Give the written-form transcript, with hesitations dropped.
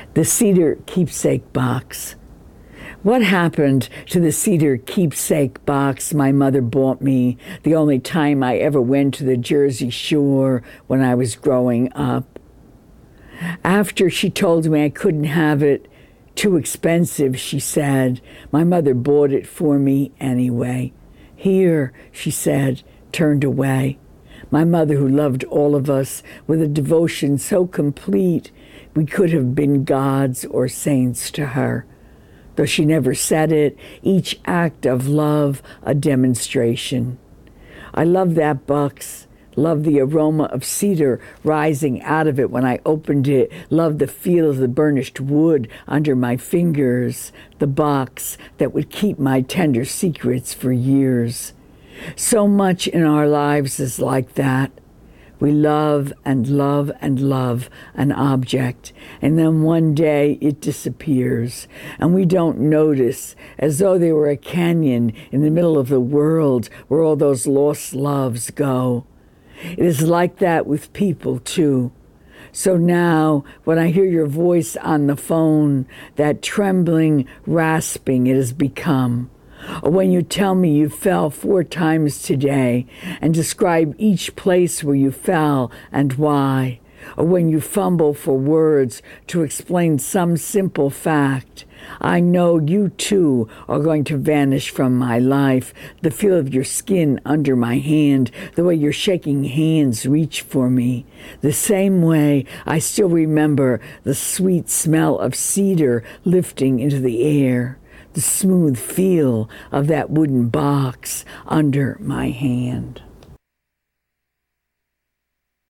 The cedar keepsake box. What happened to the cedar keepsake box my mother bought me the only time I ever went to the Jersey Shore when I was growing up? After she told me I couldn't have it, too expensive, she said, my mother bought it for me anyway. Here, she said, turned away. My mother, who loved all of us with a devotion so complete we could have been gods or saints to her. Though she never said it, each act of love a demonstration. I love that box, love the aroma of cedar rising out of it when I opened it, love the feel of the burnished wood under my fingers, the box that would keep my tender secrets for years. So much in our lives is like that. We love and love and love an object, and then one day it disappears, and we don't notice, as though they were a canyon in the middle of the world where all those lost loves go. It is like that with people, too. So now, when I hear your voice on the phone, that trembling, rasping it has become, or when you tell me you fell 4 times today and describe each place where you fell and why, or when you fumble for words to explain some simple fact, I know you too are going to vanish from my life, the feel of your skin under my hand, the way your shaking hands reach for me, the same way I still remember the sweet smell of cedar lifting into the air, the smooth feel of that wooden box under my hand.